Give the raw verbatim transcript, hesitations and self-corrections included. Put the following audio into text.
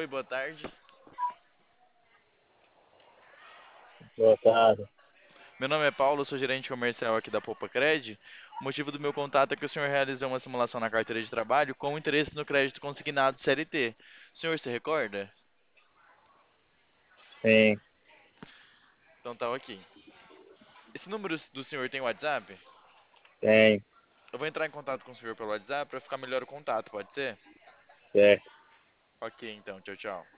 Oi, boa tarde. Boa tarde. Meu nome é Paulo, sou gerente comercial aqui da Poupa Cred. O motivo do meu contato é que o senhor realizou uma simulação na carteira de trabalho com interesse no crédito consignado C L T. O senhor se recorda? Sim, Então tá aqui. Esse número do senhor tem WhatsApp? tem, Eu vou entrar em contato com o senhor pelo WhatsApp para ficar melhor o contato, pode ser? certo. Ok, então, tchau, tchau.